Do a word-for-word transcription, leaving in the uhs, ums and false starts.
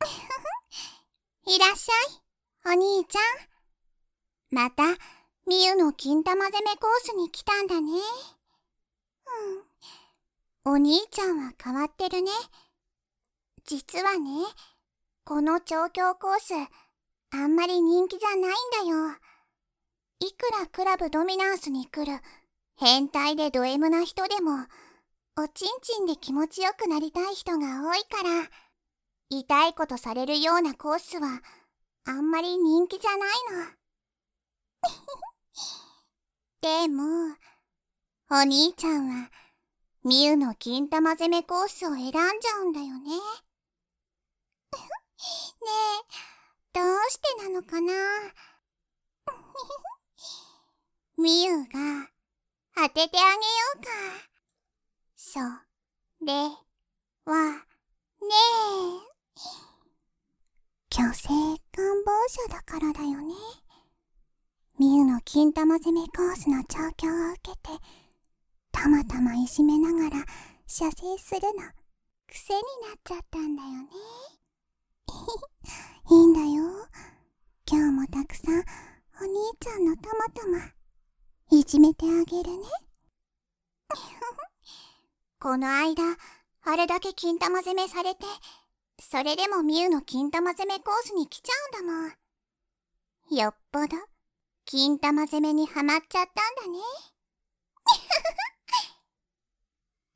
いらっしゃい、お兄ちゃん。また、みゆの金玉攻めコースに来たんだね。うん。お兄ちゃんは変わってるね。実はね、この調教コース、あんまり人気じゃないんだよ。いくらクラブドミナンスに来る変態でド M な人でも、おちんちんで気持ちよくなりたい人が多いから、痛いことされるようなコースはあんまり人気じゃないの。でも、お兄ちゃんはみゆの金玉攻めコースを選んじゃうんだよね。ねえ、どうしてなのかな。みゆが当ててあげようか。それはねえ、虚勢願望者だからだよね。みゆの金玉攻めコースの調教を受けて、たまたまいじめながら射精するの癖になっちゃったんだよね。いいんだよ。今日もたくさんお兄ちゃんのたまたまいじめてあげるね。この間あれだけ金玉攻めされて、それでもみゆの金玉攻めコースに来ちゃうんだもん。よっぽど金玉攻めにハマっちゃったんだね。